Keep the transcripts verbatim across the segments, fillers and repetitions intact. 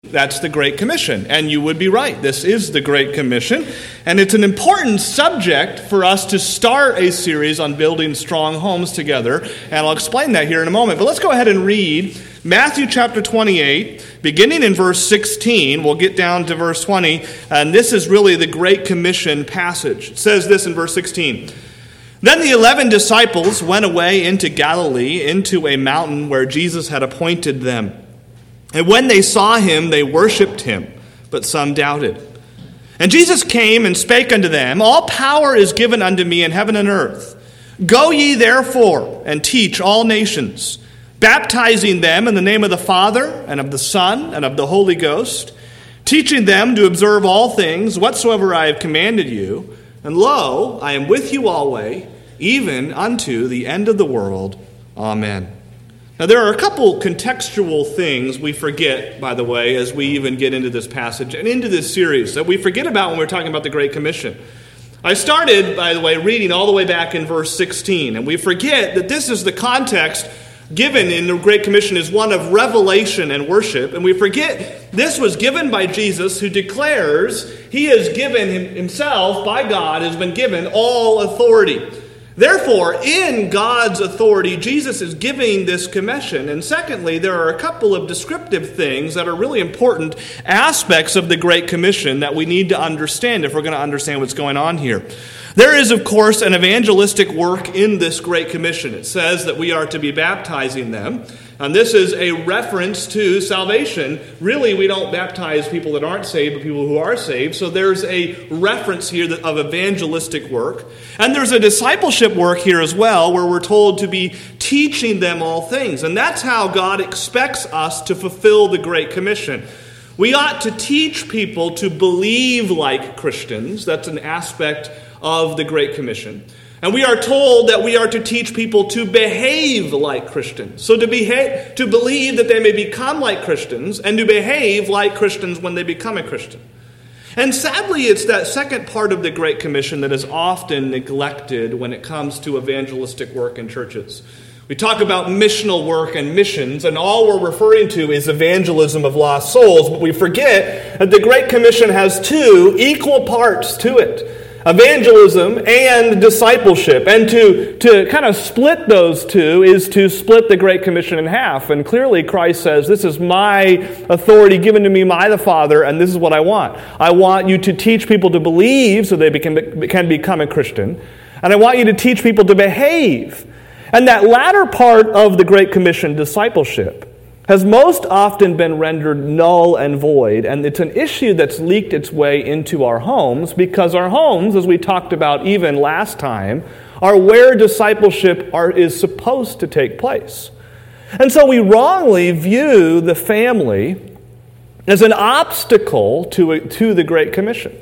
That's the Great Commission. And you would be right. This is the Great Commission. And it's an important subject for us to start a series on building strong homes together. And I'll explain that here in a moment. But let's go ahead and read Matthew chapter twenty-eight, beginning in verse sixteen. We'll get down to verse twenty. And this is really the Great Commission passage. It says this in verse sixteen. Then the eleven disciples went away into Galilee, into a mountain where Jesus had appointed them. And when they saw him, they worshipped him, but some doubted. And Jesus came and spake unto them, All power is given unto me in heaven and earth. Go ye therefore and teach all nations, baptizing them in the name of the Father, and of the Son, and of the Holy Ghost, teaching them to observe all things whatsoever I have commanded you. And lo, I am with you always, even unto the end of the world. Amen. Now, there are a couple contextual things we forget, by the way, as we even get into this passage and into this series that we forget about when we're talking about the Great Commission. I started, by the way, reading all the way back in verse sixteen, and we forget that this is the context given in the Great Commission is one of revelation and worship, and we forget this was given by Jesus, who declares he has given himself, by God, has been given all authority. Therefore, in God's authority, Jesus is giving this commission. And secondly, there are a couple of descriptive things that are really important aspects of the Great Commission that we need to understand if we're going to understand what's going on here. There is, of course, an evangelistic work in this Great Commission. It says that we are to be baptizing them. And this is a reference to salvation. Really, we don't baptize people that aren't saved, but people who are saved. So there's a reference here of evangelistic work. And there's a discipleship work here as well, where we're told to be teaching them all things. And that's how God expects us to fulfill the Great Commission. We ought to teach people to believe like Christians. That's an aspect of the Great Commission. And we are told that we are to teach people to behave like Christians. So to behave, to believe that they may become like Christians, and to behave like Christians when they become a Christian. And sadly, it's that second part of the Great Commission that is often neglected when it comes to evangelistic work in churches. We talk about missional work and missions, and all we're referring to is evangelism of lost souls, but we forget that the Great Commission has two equal parts to it. Evangelism and discipleship. And to, to kind of split those two is to split the Great Commission in half. And clearly Christ says, this is my authority given to me by the Father, and this is what I want. I want you to teach people to believe so they can, can become a Christian. And I want you to teach people to behave. And that latter part of the Great Commission, discipleship, has most often been rendered null and void, and it's an issue that's leaked its way into our homes because our homes, as we talked about even last time, are where discipleship are, is supposed to take place. And so we wrongly view the family as an obstacle to, to the Great Commission.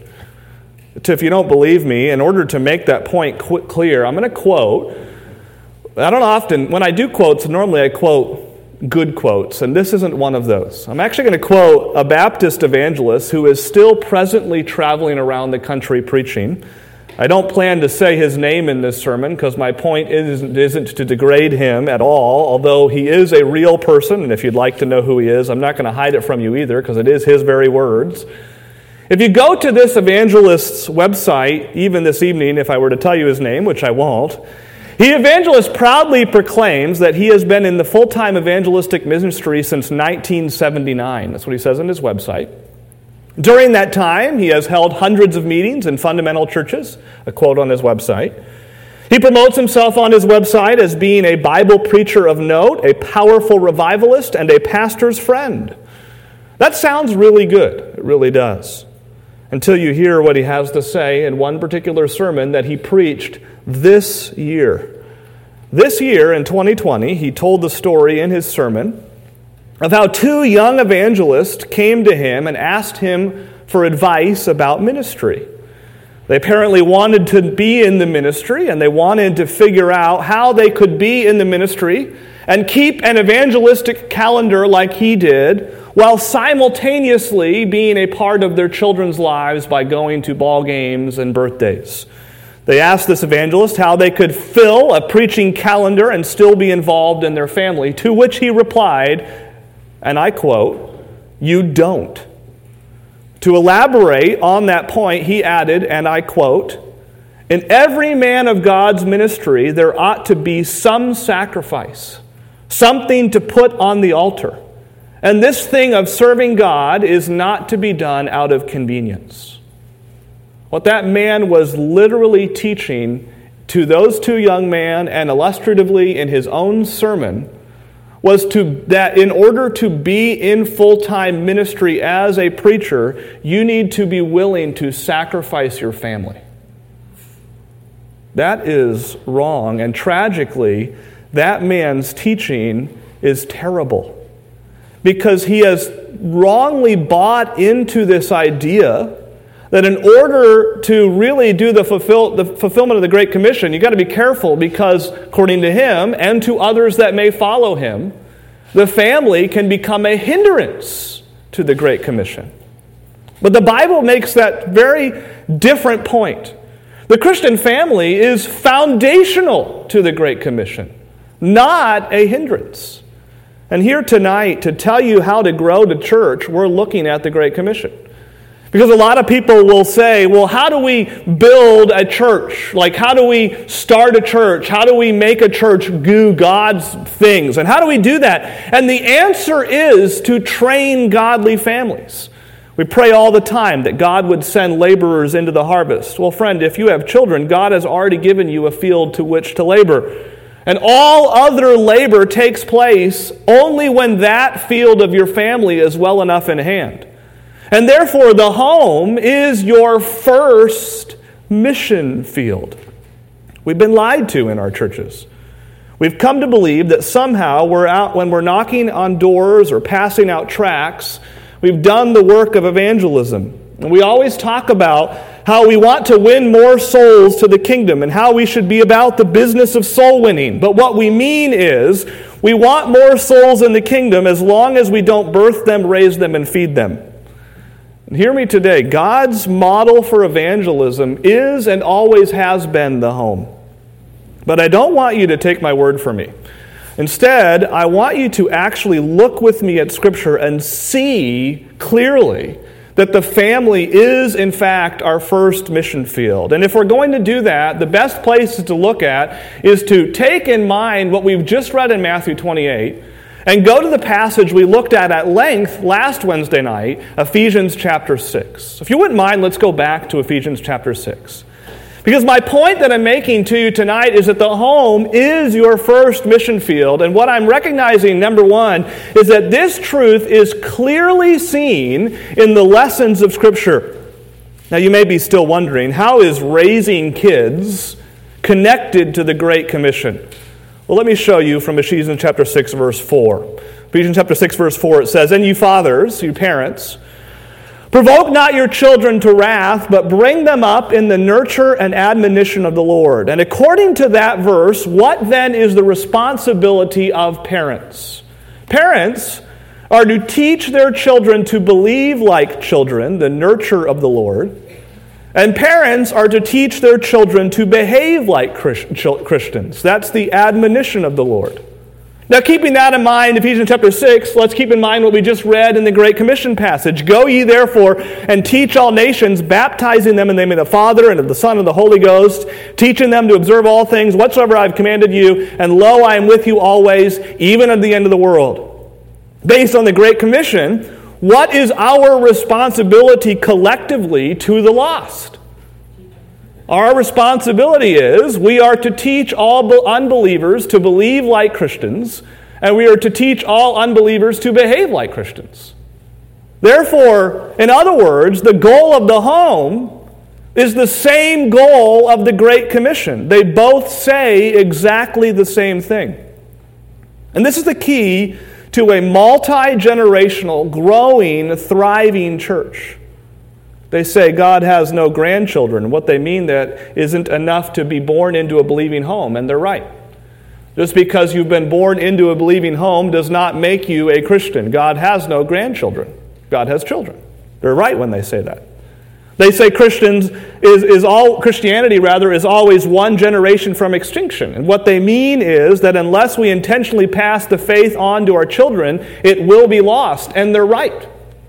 So if you don't believe me, in order to make that point qu- clear, I'm going to quote. I don't often, when I do quotes, normally I quote good quotes, and this isn't one of those. I'm actually going to quote a Baptist evangelist who is still presently traveling around the country preaching. I don't plan to say his name in this sermon because my point isn't, isn't to degrade him at all, although he is a real person, and if you'd like to know who he is, I'm not going to hide it from you either because it is his very words. If you go to this evangelist's website, even this evening, if I were to tell you his name, which I won't, he evangelist proudly proclaims that he has been in the full-time evangelistic ministry since nineteen seventy-nine. That's what he says on his website. During that time, he has held hundreds of meetings in fundamental churches, a quote on his website. He promotes himself on his website as being a Bible preacher of note, a powerful revivalist, and a pastor's friend. That sounds really good. It really does. Until you hear what he has to say in one particular sermon that he preached this year. This year, in twenty twenty, he told the story in his sermon of how two young evangelists came to him and asked him for advice about ministry. They apparently wanted to be in the ministry, and they wanted to figure out how they could be in the ministry and keep an evangelistic calendar like he did, while simultaneously being a part of their children's lives by going to ball games and birthdays. They asked this evangelist how they could fill a preaching calendar and still be involved in their family, to which he replied, and I quote, you don't. To elaborate on that point, he added, and I quote, "In every man of God's ministry, there ought to be some sacrifice, something to put on the altar. And this thing of serving God is not to be done out of convenience." What that man was literally teaching to those two young men, and illustratively in his own sermon, was to that in order to be in full-time ministry as a preacher, you need to be willing to sacrifice your family. That is wrong, and tragically, that man's teaching is terrible because he has wrongly bought into this idea that in order to really do the, fulfill, the fulfillment of the Great Commission, you've got to be careful because, according to him and to others that may follow him, the family can become a hindrance to the Great Commission. But the Bible makes that very different point. The Christian family is foundational to the Great Commission, not a hindrance. And here tonight, to tell you how to grow the church, we're looking at the Great Commission. Because a lot of people will say, well, how do we build a church? Like, how do we start a church? How do we make a church do God's things? And how do we do that? And the answer is to train godly families. We pray all the time that God would send laborers into the harvest. Well, friend, if you have children, God has already given you a field to which to labor. And all other labor takes place only when that field of your family is well enough in hand. And therefore, the home is your first mission field. We've been lied to in our churches. We've come to believe that somehow we're out when we're knocking on doors or passing out tracts, we've done the work of evangelism. And we always talk about how we want to win more souls to the kingdom and how we should be about the business of soul winning. But what we mean is we want more souls in the kingdom as long as we don't birth them, raise them, and feed them. And hear me today. God's model for evangelism is and always has been the home. But I don't want you to take my word for me. Instead, I want you to actually look with me at Scripture and see clearly that the family is, in fact, our first mission field. And if we're going to do that, the best place to look at is to take in mind what we've just read in Matthew twenty-eight and go to the passage we looked at at length last Wednesday night, Ephesians chapter six. If you wouldn't mind, let's go back to Ephesians chapter six. Because my point that I'm making to you tonight is that the home is your first mission field. And what I'm recognizing, number one, is that this truth is clearly seen in the lessons of Scripture. Now, you may be still wondering, how is raising kids connected to the Great Commission? Well, let me show you from Ephesians chapter six, verse four. Ephesians chapter six, verse four, it says, "And you fathers, you parents, provoke not your children to wrath, but bring them up in the nurture and admonition of the Lord." And according to that verse, what then is the responsibility of parents? Parents are to teach their children to believe like children, the nurture of the Lord. And parents are to teach their children to behave like Christians. That's the admonition of the Lord. Now, keeping that in mind, Ephesians chapter six, let's keep in mind what we just read in the Great Commission passage. "Go ye therefore and teach all nations, baptizing them in the name of the Father and of the Son and of the Holy Ghost, teaching them to observe all things whatsoever I have commanded you, and lo, I am with you always, even unto the end of the world." Based on the Great Commission, what is our responsibility collectively to the lost? Our responsibility is we are to teach all unbelievers to believe like Christians, and we are to teach all unbelievers to behave like Christians. Therefore, in other words, the goal of the home is the same goal of the Great Commission. They both say exactly the same thing. And this is the key to a multi-generational, growing, thriving church. They say God has no grandchildren. What they mean that isn't enough to be born into a believing home, and they're right. Just because you've been born into a believing home does not make you a Christian. God has no grandchildren. God has children. They're right when they say that. They say Christians is, is all Christianity rather is always one generation from extinction. And what they mean is that unless we intentionally pass the faith on to our children, it will be lost. And they're right.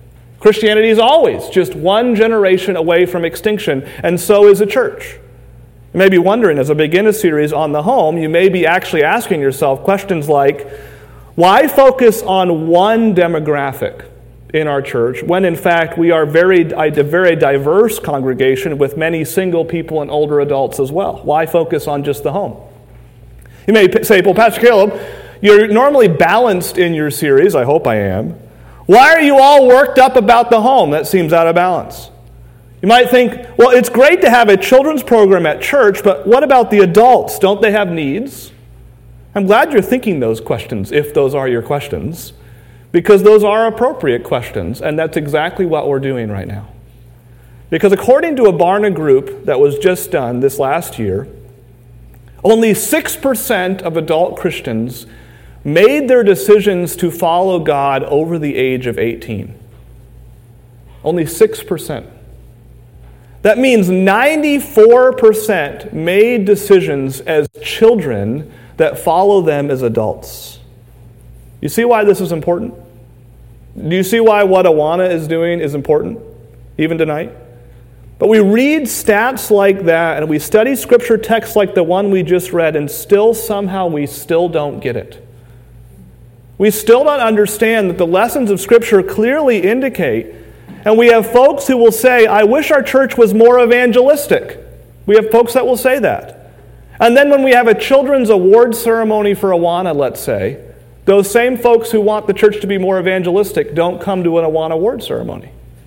Christianity is always just one generation away from extinction, and so is the church. You may be wondering, as I begin a series on the home, you may be actually asking yourself questions like, why focus on one demographic in our church when in fact we are very, a very diverse congregation with many single people and older adults as well? Why focus on just the home? You may say, well, Pastor Caleb, you're normally balanced in your series. I hope I am. Why are you all worked up about the home? That seems out of balance. You might think, well, it's great to have a children's program at church, but what about the adults? Don't they have needs? I'm glad you're thinking those questions, if those are your questions, because those are appropriate questions, and that's exactly what we're doing right now. Because according to a Barna group that was just done this last year, only six percent of adult Christians made their decisions to follow God over the age of eighteen. Only six percent. That means ninety-four percent made decisions as children that follow them as adults. You see why this is important? Do you see why what Awana is doing is important, even tonight? But we read stats like that, and we study scripture texts like the one we just read, and still somehow we still don't get it. We still don't understand that the lessons of Scripture clearly indicate, and we have folks who will say, I wish our church was more evangelistic. We have folks that will say that. And then when we have a children's award ceremony for Awana, let's say, those same folks who want the church to be more evangelistic don't come to an Awana award ceremony.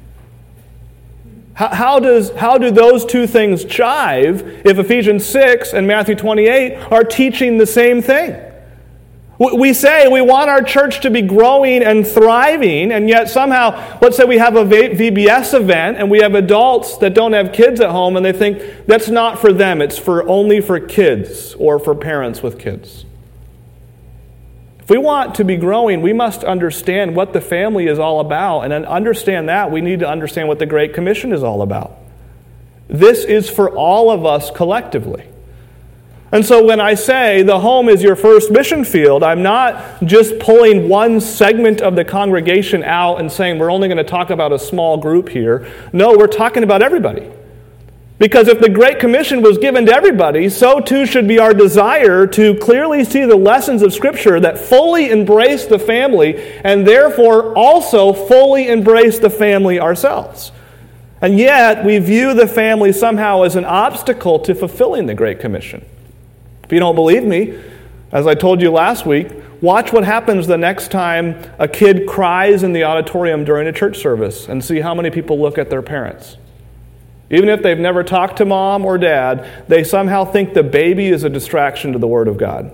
How, how, does, how do those two things jive if Ephesians six and Matthew twenty-eight are teaching the same thing? We say we want our church to be growing and thriving, and yet somehow, let's say we have a V B S event, and we have adults that don't have kids at home, and they think that's not for them, it's for only for kids or for parents with kids. If we want to be growing, we must understand what the family is all about, and then understand that, we need to understand what the Great Commission is all about. This is for all of us collectively. And so when I say the home is your first mission field, I'm not just pulling one segment of the congregation out and saying we're only going to talk about a small group here. No, we're talking about everybody. Because if the Great Commission was given to everybody, so too should be our desire to clearly see the lessons of Scripture that fully embrace the family and therefore also fully embrace the family ourselves. And yet we view the family somehow as an obstacle to fulfilling the Great Commission. If you don't believe me, as I told you last week, watch what happens the next time a kid cries in the auditorium during a church service and see how many people look at their parents. Even if they've never talked to mom or dad, they somehow think the baby is a distraction to the Word of God.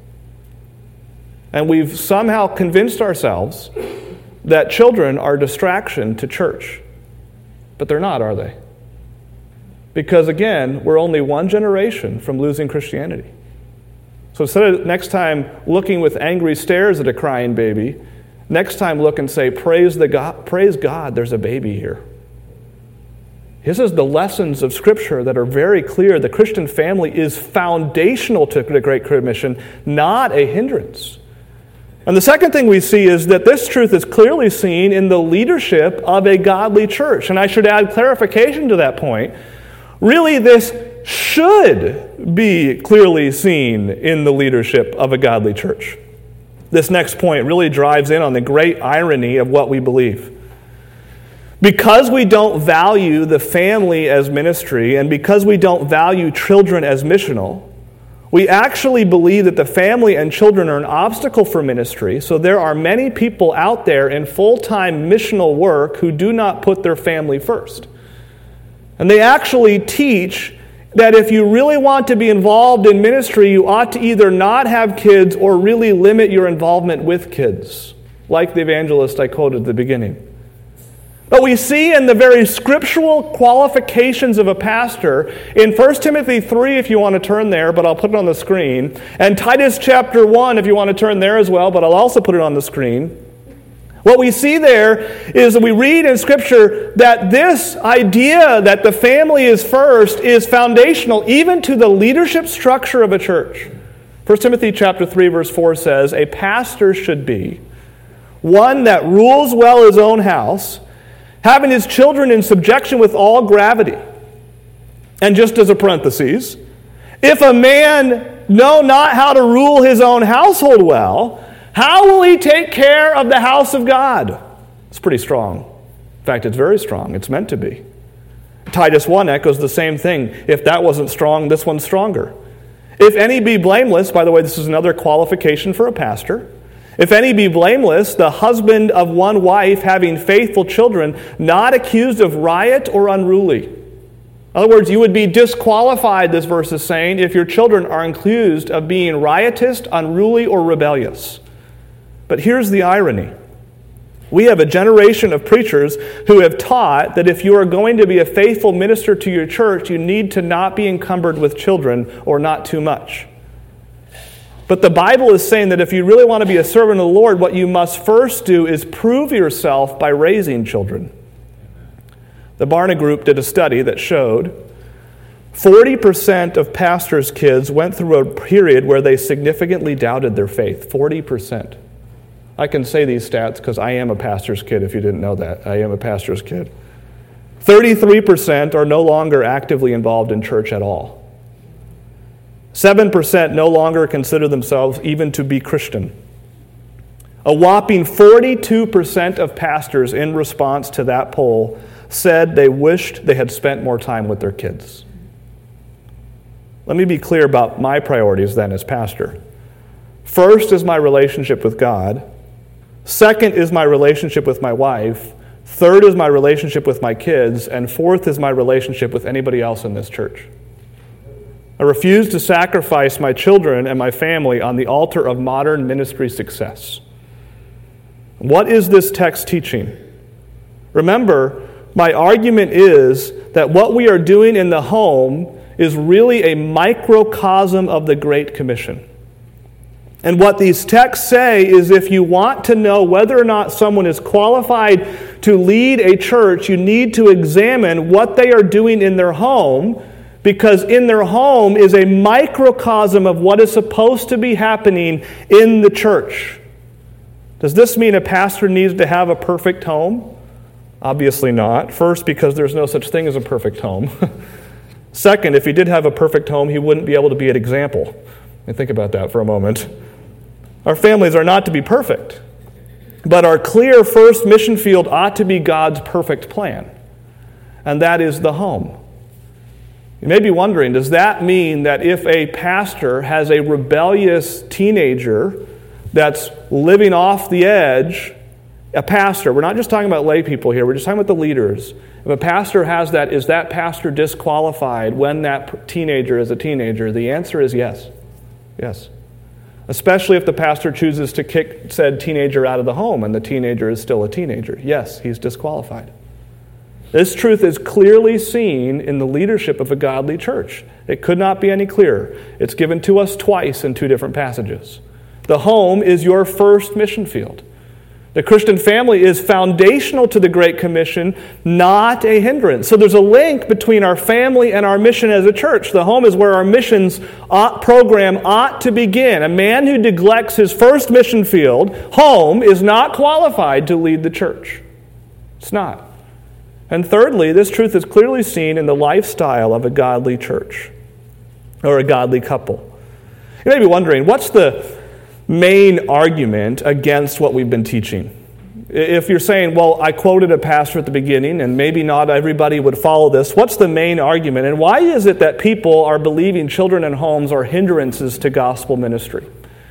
And we've somehow convinced ourselves that children are a distraction to church. But they're not, are they? Because again, we're only one generation from losing Christianity. So instead of next time looking with angry stares at a crying baby, next time look and say, praise the God, praise God, there's a baby here. This is the lessons of Scripture that are very clear. The Christian family is foundational to the Great Commission, not a hindrance. And the second thing we see is that this truth is clearly seen in the leadership of a godly church. And I should add clarification to that point. Really, this should be clearly seen in the leadership of a godly church. This next point really drives in on the great irony of what we believe. Because we don't value the family as ministry, and because we don't value children as missional, we actually believe that the family and children are an obstacle for ministry, so there are many people out there in full-time missional work who do not put their family first. And they actually teach that if you really want to be involved in ministry, you ought to either not have kids or really limit your involvement with kids, like the evangelist I quoted at the beginning. But we see in the very scriptural qualifications of a pastor in First Timothy three, if you want to turn there, but I'll put it on the screen, and Titus chapter one, if you want to turn there as well, but I'll also put it on the screen. What we see there is that we read in Scripture that this idea that the family is first is foundational even to the leadership structure of a church. First Timothy chapter three, verse four says, a pastor should be one that rules well his own house, having his children in subjection with all gravity. And just as a parenthesis, if a man know not how to rule his own household well, how will he take care of the house of God? It's pretty strong. In fact, it's very strong. It's meant to be. Titus one echoes the same thing. If that wasn't strong, this one's stronger. If any be blameless, by the way, this is another qualification for a pastor. If any be blameless, the husband of one wife, having faithful children, not accused of riot or unruly. In other words, you would be disqualified, this verse is saying, if your children are accused of being riotous, unruly, or rebellious. But here's the irony. We have a generation of preachers who have taught that if you are going to be a faithful minister to your church, you need to not be encumbered with children or not too much. But the Bible is saying that if you really want to be a servant of the Lord, what you must first do is prove yourself by raising children. The Barna Group did a study that showed forty percent of pastors' kids went through a period where they significantly doubted their faith. forty percent. I can say these stats because I am a pastor's kid, if you didn't know that. I am a pastor's kid. thirty-three percent are no longer actively involved in church at all. seven percent no longer consider themselves even to be Christian. A whopping forty-two percent of pastors in response to that poll said they wished they had spent more time with their kids. Let me be clear about my priorities then as pastor. First is my relationship with God. Second is my relationship with my wife. Third is my relationship with my kids. And fourth is my relationship with anybody else in this church. I refuse to sacrifice my children and my family on the altar of modern ministry success. What is this text teaching? Remember, my argument is that what we are doing in the home is really a microcosm of the Great Commission. And what these texts say is if you want to know whether or not someone is qualified to lead a church, you need to examine what they are doing in their home, because in their home is a microcosm of what is supposed to be happening in the church. Does this mean a pastor needs to have a perfect home? Obviously not. First, because there's no such thing as a perfect home. Second, if he did have a perfect home, he wouldn't be able to be an example. And think about that for a moment. Our families are not to be perfect, but our clear first mission field ought to be God's perfect plan, and that is the home. You may be wondering, does that mean that if a pastor has a rebellious teenager that's living off the edge, a pastor, we're not just talking about lay people here, we're just talking about the leaders. If a pastor has that, is that pastor disqualified when that teenager is a teenager? The answer is yes. Yes. Especially if the pastor chooses to kick said teenager out of the home and the teenager is still a teenager. Yes, he's disqualified. This truth is clearly seen in the leadership of a godly church. It could not be any clearer. It's given to us twice in two different passages. The home is your first mission field. The Christian family is foundational to the Great Commission, not a hindrance. So there's a link between our family and our mission as a church. The home is where our missions ought, program ought to begin. A man who neglects his first mission field, home, is not qualified to lead the church. It's not. And thirdly, this truth is clearly seen in the lifestyle of a godly church or a godly couple. You may be wondering, what's the main argument against what we've been teaching? If you're saying, well, I quoted a pastor at the beginning, and maybe not everybody would follow this, what's the main argument? And why is it that people are believing children and homes are hindrances to gospel ministry?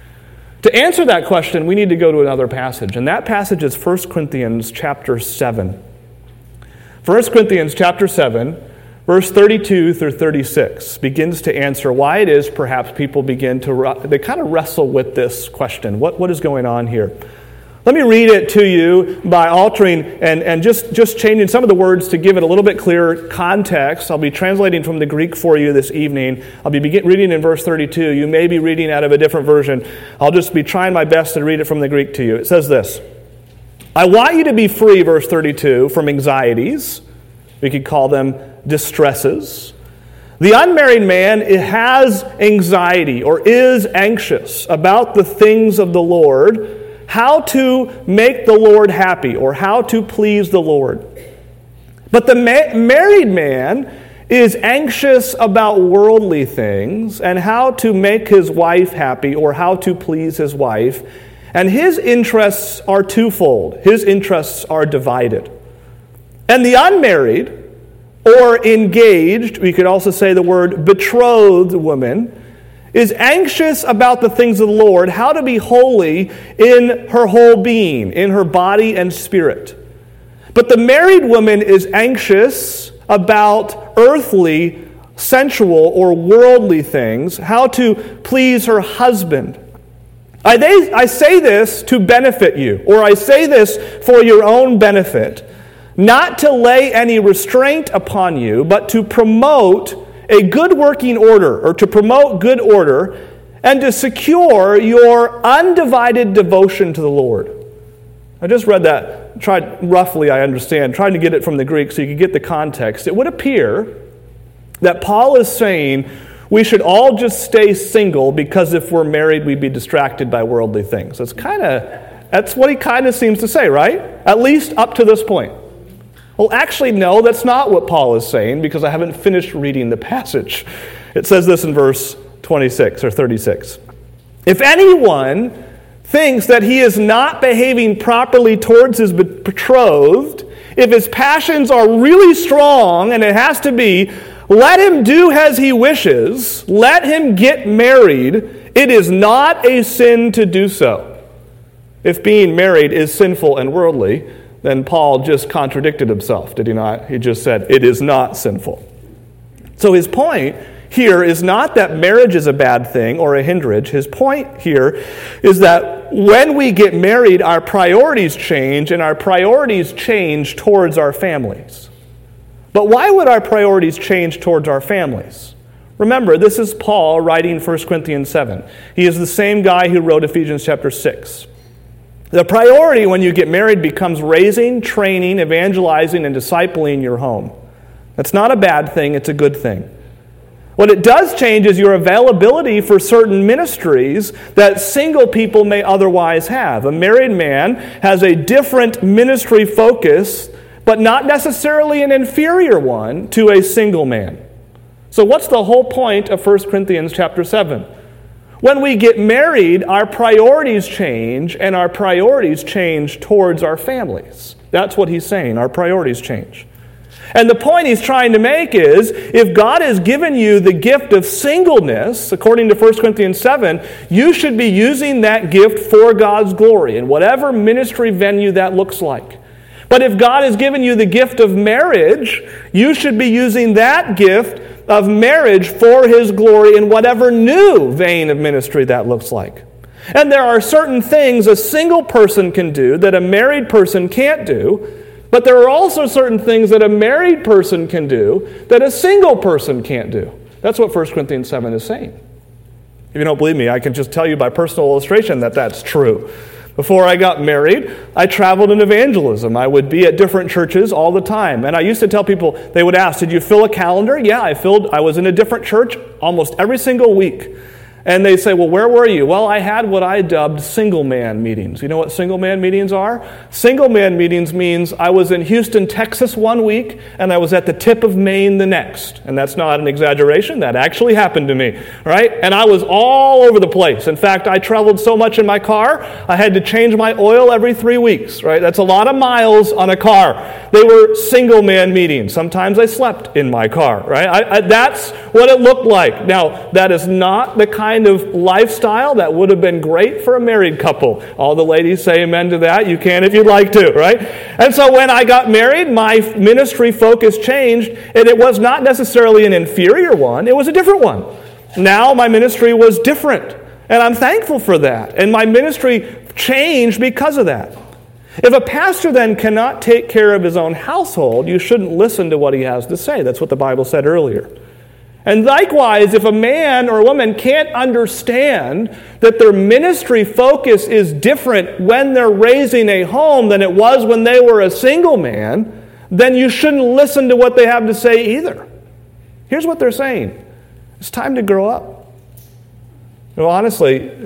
To answer that question, we need to go to another passage, and that passage is First Corinthians chapter seven. First Corinthians chapter seven, verse thirty-two through thirty-six begins to answer why it is perhaps people begin to, they kind of wrestle with this question. What, what is going on here? Let me read it to you by altering and, and just, just changing some of the words to give it a little bit clearer context. I'll be translating from the Greek for you this evening. I'll be begin, reading in verse thirty-two. You may be reading out of a different version. I'll just be trying my best to read it from the Greek to you. It says this: I want you to be free, verse thirty-two, from anxieties. We could call them distresses. The unmarried man has anxiety or is anxious about the things of the Lord, how to make the Lord happy or how to please the Lord. But the ma- married man is anxious about worldly things and how to make his wife happy or how to please his wife. And his interests are twofold. His interests are divided. And the unmarried or engaged, we could also say the word betrothed woman, is anxious about the things of the Lord, how to be holy in her whole being, in her body and spirit. But the married woman is anxious about earthly, sensual, or worldly things, how to please her husband. I, they, I say this to benefit you, or I say this for your own benefit, not to lay any restraint upon you, but to promote a good working order, or to promote good order, and to secure your undivided devotion to the Lord. I just read that, tried roughly, I understand, trying to get it from the Greek so you could get the context. It would appear that Paul is saying we should all just stay single because if we're married, we'd be distracted by worldly things. That's kind of, that's what he kind of seems to say, right? At least up to this point. Well, actually, no, that's not what Paul is saying because I haven't finished reading the passage. It says this in verse twenty-six or thirty-six. If anyone thinks that he is not behaving properly towards his betrothed, if his passions are really strong, and it has to be, let him do as he wishes, let him get married. It is not a sin to do so. If being married is sinful and worldly, then Paul just contradicted himself, did he not? He just said, it is not sinful. So his point here is not that marriage is a bad thing or a hindrance. His point here is that when we get married, our priorities change, and our priorities change towards our families. But why would our priorities change towards our families? Remember, this is Paul writing First Corinthians seven. He is the same guy who wrote Ephesians chapter six. The priority when you get married becomes raising, training, evangelizing, and discipling your home. That's not a bad thing, it's a good thing. What it does change is your availability for certain ministries that single people may otherwise have. A married man has a different ministry focus, but not necessarily an inferior one to a single man. So what's the whole point of First Corinthians chapter seven? When we get married, our priorities change, and our priorities change towards our families. That's what he's saying, our priorities change. And the point he's trying to make is, if God has given you the gift of singleness, according to First Corinthians seven, you should be using that gift for God's glory, in whatever ministry venue that looks like. But if God has given you the gift of marriage, you should be using that gift of marriage for His glory in whatever new vein of ministry that looks like. And there are certain things a single person can do that a married person can't do, but there are also certain things that a married person can do that a single person can't do. That's what First Corinthians seven is saying. If you don't believe me, I can just tell you by personal illustration that that's true. Before I got married, I traveled in evangelism. I would be at different churches all the time. And I used to tell people, they would ask, did you fill a calendar? Yeah, I filled, I was in a different church almost every single week. And they say, well, where were you? Well, I had what I dubbed single man meetings. You know what single man meetings are? Single man meetings means I was in Houston, Texas one week, and I was at the tip of Maine the next. And that's not an exaggeration. That actually happened to me, right? And I was all over the place. In fact, I traveled so much in my car, I had to change my oil every three weeks, right? That's a lot of miles on a car. They were single man meetings. Sometimes I slept in my car, right? I, I, that's what it looked like. Now, that is not the kind of lifestyle that would have been great for a married couple. All the ladies say amen to that. You can if you'd like to, right? And so when I got married, my ministry focus changed, and it was not necessarily an inferior one. It was a different one. Now my ministry was different, and I'm thankful for that. And my ministry changed because of that. If a pastor then cannot take care of his own household, you shouldn't listen to what he has to say. That's what the Bible said earlier. And likewise, if a man or a woman can't understand that their ministry focus is different when they're raising a home than it was when they were a single man, then you shouldn't listen to what they have to say either. Here's what they're saying. It's time to grow up. You know, honestly,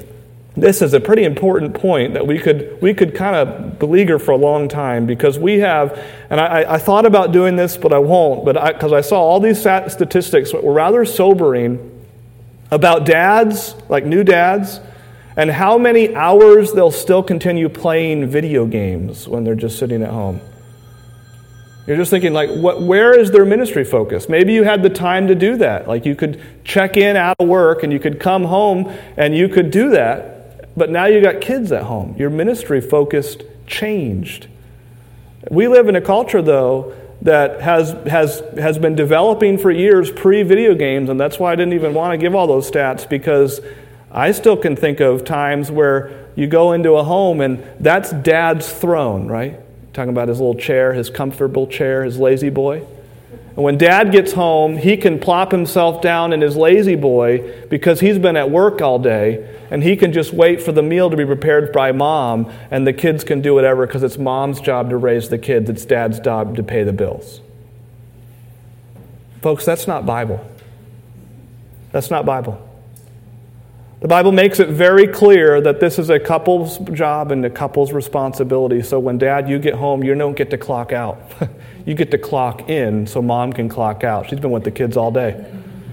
this is a pretty important point that we could we could kind of beleaguer for a long time, because we have, and I, I thought about doing this, but I won't, but because I, I saw all these statistics that were rather sobering about dads, like new dads, and how many hours they'll still continue playing video games when they're just sitting at home. You're just thinking, like, what? Where is their ministry focus? Maybe you had the time to do that. Like, you could check in out of work and you could come home and you could do that. But now you got kids at home. Your ministry focus changed. We live in a culture, though, that has has has been developing for years pre-video games, and that's why I didn't even want to give all those stats, because I still can think of times where you go into a home and that's dad's throne, right? Talking about his little chair, his comfortable chair, his lazy boy. And when dad gets home, he can plop himself down in his lazy boy because he's been at work all day, and he can just wait for the meal to be prepared by mom, and the kids can do whatever because it's mom's job to raise the kids, it's dad's job to pay the bills. Folks, that's not Bible. That's not Bible. The Bible makes it very clear that this is a couple's job and a couple's responsibility. So when dad, you get home, you don't get to clock out. You get to clock in so mom can clock out. She's been with the kids all day.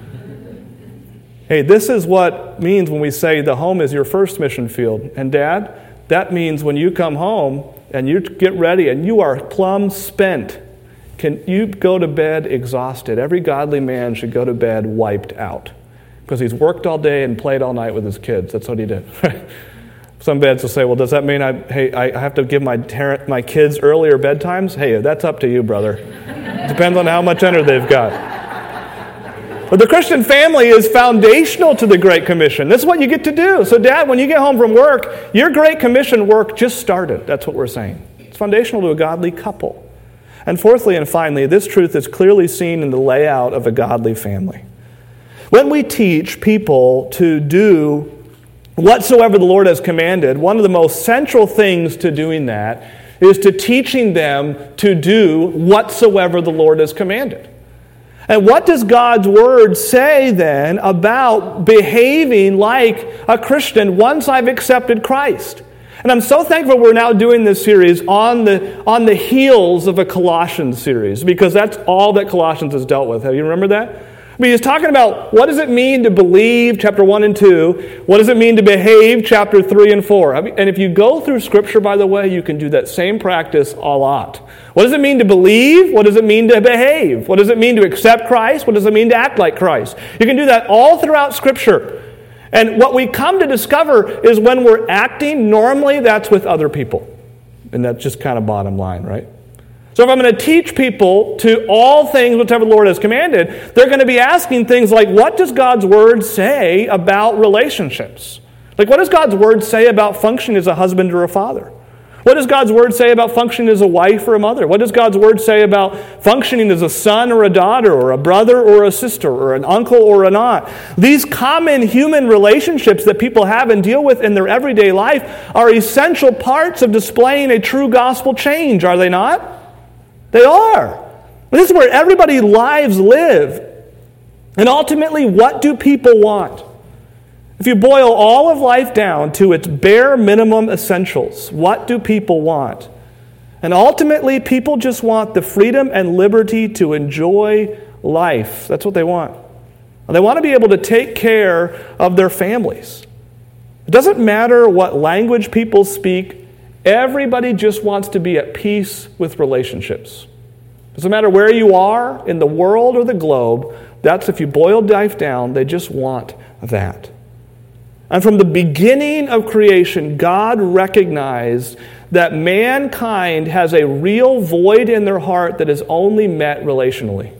Hey, this is what means when we say the home is your first mission field. And dad, that means when you come home and you get ready and you are plumb spent, can you go to bed exhausted? Every godly man should go to bed wiped out, because he's worked all day and played all night with his kids. That's what he did. Some dads will say, well, does that mean I hey I have to give my ter- my kids earlier bedtimes? Hey, that's up to you, brother. Depends on how much energy they've got. But the Christian family is foundational to the Great Commission. This is what you get to do. So, Dad, when you get home from work, your Great Commission work just started. That's what we're saying. It's foundational to a godly couple. And fourthly and finally, this truth is clearly seen in the layout of a godly family. When we teach people to do whatsoever the Lord has commanded, one of the most central things to doing that is to teaching them to do whatsoever the Lord has commanded. And what does God's Word say then about behaving like a Christian once I've accepted Christ? And I'm so thankful we're now doing this series on the on the heels of a Colossians series, because that's all that Colossians has dealt with. Have you remember that? I mean, he's talking about what does it mean to believe, chapter one and two. What does it mean to behave, chapter three and four. I mean, and if you go through Scripture, by the way, you can do that same practice a lot. What does it mean to believe? What does it mean to behave? What does it mean to accept Christ? What does it mean to act like Christ? You can do that all throughout Scripture. And what we come to discover is when we're acting, normally that's with other people. And that's just kind of bottom line, right? So if I'm going to teach people to all things whatever the Lord has commanded, they're going to be asking things like, what does God's Word say about relationships? Like, what does God's Word say about functioning as a husband or a father? What does God's Word say about functioning as a wife or a mother? What does God's Word say about functioning as a son or a daughter or a brother or a sister or an uncle or an aunt? These common human relationships that people have and deal with in their everyday life are essential parts of displaying a true gospel change, are they not? They are. This is where everybody's lives live. And ultimately, what do people want? If you boil all of life down to its bare minimum essentials, what do people want? And ultimately, people just want the freedom and liberty to enjoy life. That's what they want. And they want to be able to take care of their families. It doesn't matter what language people speak. Everybody just wants to be at peace with relationships. Doesn't matter where you are in the world or the globe. That's, if you boil life down, they just want that. And from the beginning of creation, God recognized that mankind has a real void in their heart that is only met relationally.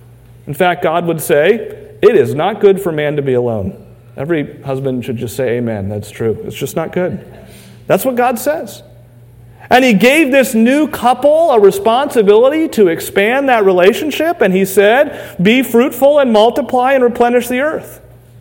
In fact, God would say, it is not good for man to be alone. Every husband should just say amen. That's true. It's just not good. That's what God says. And He gave this new couple a responsibility to expand that relationship. And He said, be fruitful and multiply and replenish the earth.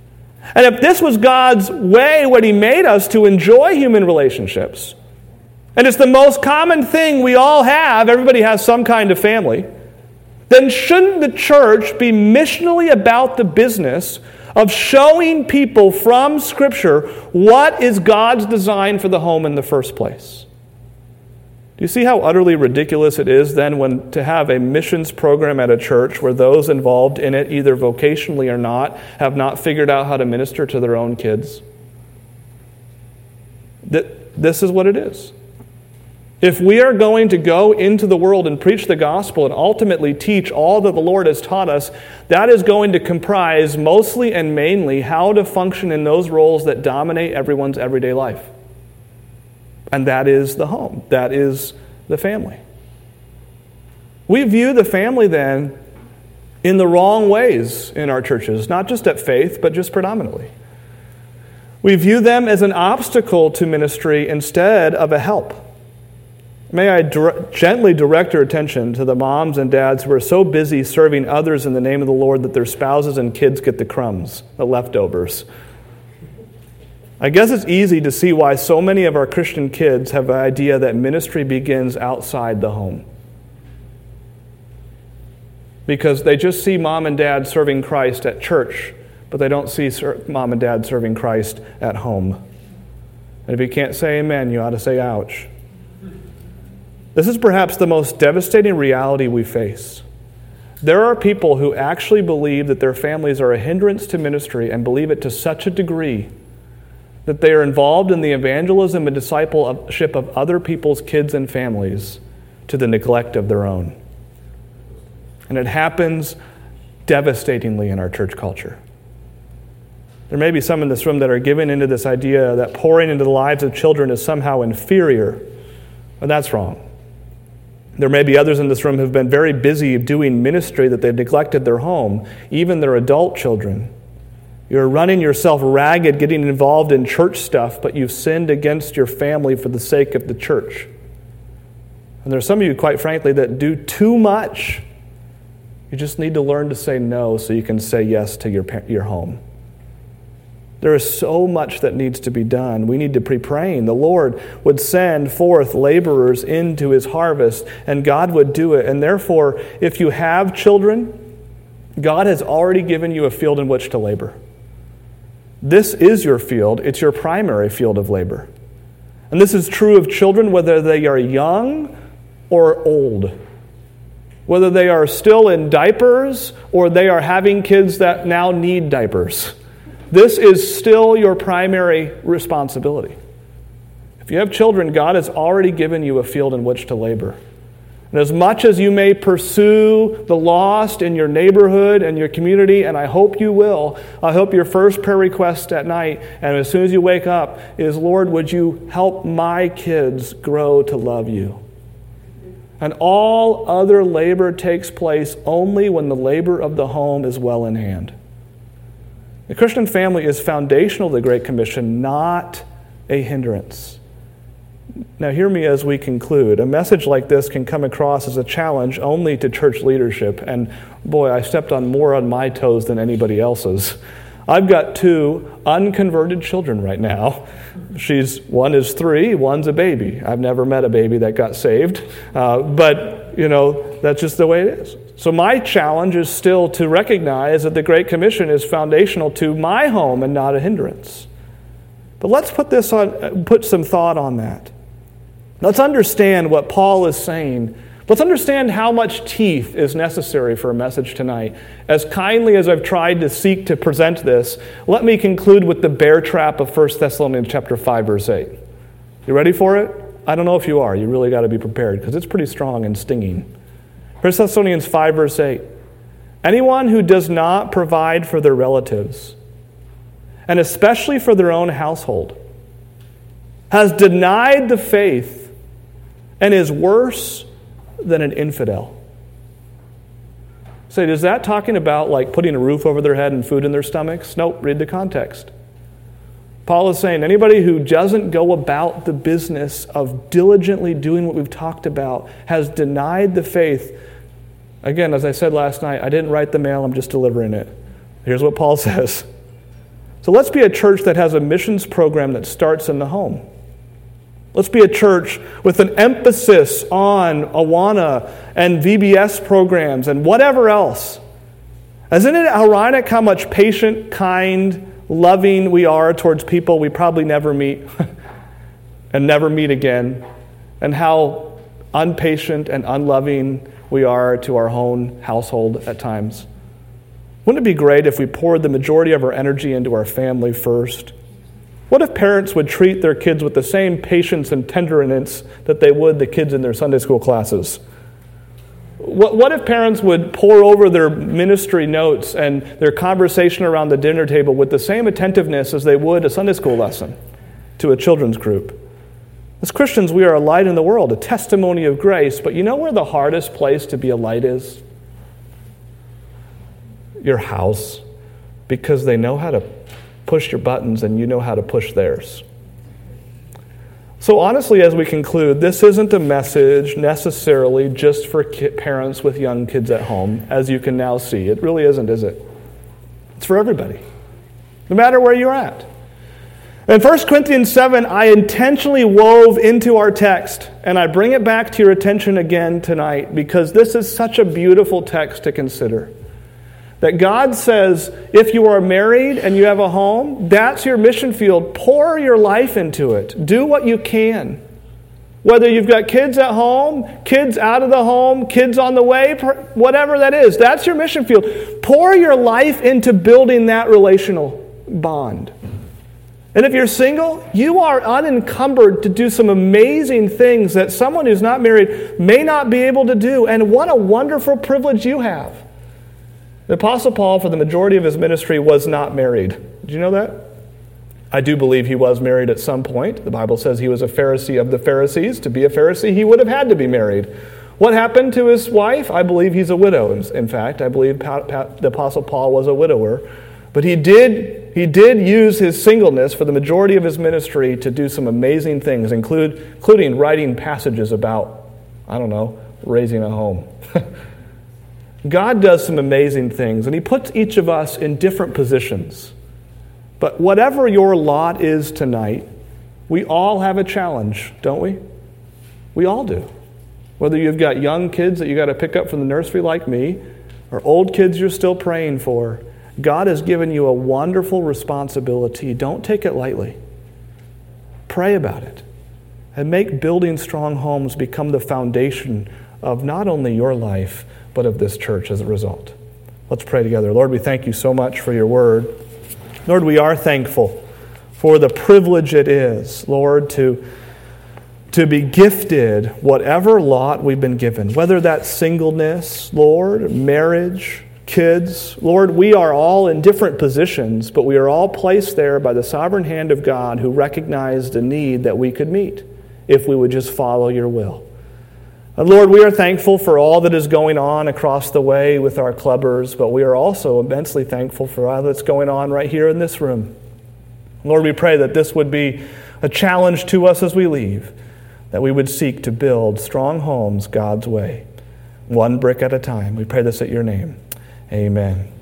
And if this was God's way, when He made us to enjoy human relationships, and it's the most common thing we all have, everybody has some kind of family, then shouldn't the church be missionally about the business of showing people from Scripture what is God's design for the home in the first place. Do you see how utterly ridiculous it is then when to have a missions program at a church where those involved in it, either vocationally or not, have not figured out how to minister to their own kids? This is what it is. If we are going to go into the world and preach the gospel and ultimately teach all that the Lord has taught us, that is going to comprise mostly and mainly how to function in those roles that dominate everyone's everyday life. And that is the home. That is the family. We view the family then in the wrong ways in our churches, not just at Faith, but just predominantly. We view them as an obstacle to ministry instead of a help. May I dire- gently direct your attention to the moms and dads who are so busy serving others in the name of the Lord that their spouses and kids get the crumbs, the leftovers. I guess it's easy to see why so many of our Christian kids have the idea that ministry begins outside the home. Because they just see mom and dad serving Christ at church, but they don't see mom and dad serving Christ at home. And if you can't say amen, you ought to say ouch. This is perhaps the most devastating reality we face. There are people who actually believe that their families are a hindrance to ministry and believe it to such a degree that they are involved in the evangelism and discipleship of other people's kids and families to the neglect of their own. And it happens devastatingly in our church culture. There may be some in this room that are given into this idea that pouring into the lives of children is somehow inferior, but that's wrong. There may be others in this room who have been very busy doing ministry that they've neglected their home, even their adult children. You're running yourself ragged, getting involved in church stuff, but you've sinned against your family for the sake of the church. And there's some of you, quite frankly, that do too much. You just need to learn to say no so you can say yes to your, your home. There is so much that needs to be done. We need to be praying. The Lord would send forth laborers into his harvest, and God would do it. And therefore, if you have children, God has already given you a field in which to labor. This is your field. It's your primary field of labor. And this is true of children, whether they are young or old. Whether they are still in diapers or they are having kids that now need diapers. This is still your primary responsibility. If you have children, God has already given you a field in which to labor. And as much as you may pursue the lost in your neighborhood and your community, and I hope you will, I hope your first prayer request at night, and as soon as you wake up, is, Lord, would you help my kids grow to love you? And all other labor takes place only when the labor of the home is well in hand. The Christian family is foundational to the Great Commission, not a hindrance. Now hear me as we conclude. A message like this can come across as a challenge only to church leadership. And boy, I stepped on more on my toes than anybody else's. I've got two unconverted children right now. She's one is three, one's a baby. I've never met a baby that got saved. Uh, but, you know, that's just the way it is. So my challenge is still to recognize that the Great Commission is foundational to my home and not a hindrance. But let's put this on, put some thought on that. Let's understand what Paul is saying. Let's understand how much teeth is necessary for a message tonight. As kindly as I've tried to seek to present this, let me conclude with the bear trap of First Thessalonians chapter five, verse eight. You ready for it? I don't know if you are. You really got to be prepared because it's pretty strong and stinging. First Thessalonians five, verse eight. Anyone who does not provide for their relatives, and especially for their own household, has denied the faith and is worse than an infidel. Say, is that talking about like putting a roof over their head and food in their stomachs? Nope, read the context. Paul is saying anybody who doesn't go about the business of diligently doing what we've talked about has denied the faith. Again, as I said last night, I didn't write the mail, I'm just delivering it. Here's what Paul says. So let's be a church that has a missions program that starts in the home. Let's be a church with an emphasis on Awana and V B S programs and whatever else. Isn't it ironic how much patient, kind, loving we are towards people we probably never meet and never meet again, and how unpatient and unloving we are to our own household at times? Wouldn't it be great if we poured the majority of our energy into our family first? What if parents would treat their kids with the same patience and tenderness that they would the kids in their Sunday school classes? What, what if parents would pour over their ministry notes and their conversation around the dinner table with the same attentiveness as they would a Sunday school lesson to a children's group? As Christians, we are a light in the world, a testimony of grace, but you know where the hardest place to be a light is? Your house, because they know how to push your buttons and you know how to push theirs. So honestly, as we conclude, this isn't a message necessarily just for ki- parents with young kids at home, as you can now see. It really isn't, is it? It's for everybody, no matter where you're at. In First Corinthians seven, I intentionally wove into our text, and I bring it back to your attention again tonight because this is such a beautiful text to consider. That God says, if you are married and you have a home, that's your mission field. Pour your life into it. Do what you can. Whether you've got kids at home, kids out of the home, kids on the way, whatever that is, that's your mission field. Pour your life into building that relational bond. And if you're single, you are unencumbered to do some amazing things that someone who's not married may not be able to do. And what a wonderful privilege you have. The Apostle Paul, for the majority of his ministry, was not married. Did you know that? I do believe he was married at some point. The Bible says he was a Pharisee of the Pharisees. To be a Pharisee, he would have had to be married. What happened to his wife? I believe he's a widow. In fact, I believe the Apostle Paul was a widower. But he did, he did use his singleness for the majority of his ministry to do some amazing things, include, including writing passages about, I don't know, raising a home. God does some amazing things, and he puts each of us in different positions. But whatever your lot is tonight, we all have a challenge, don't we? We all do. Whether you've got young kids that you got to pick up from the nursery like me, or old kids you're still praying for, God has given you a wonderful responsibility. Don't take it lightly. Pray about it. And make building strong homes become the foundation of not only your life, but of this church as a result. Let's pray together. Lord, we thank you so much for your word. Lord, we are thankful for the privilege it is, Lord, to, to be gifted whatever lot we've been given, whether that's singleness, Lord, marriage, kids. Lord, we are all in different positions, but we are all placed there by the sovereign hand of God who recognized a need that we could meet if we would just follow your will. And Lord, we are thankful for all that is going on across the way with our clubbers, but we are also immensely thankful for all that's going on right here in this room. Lord, we pray that this would be a challenge to us as we leave, that we would seek to build strong homes God's way, one brick at a time. We pray this at your name. Amen.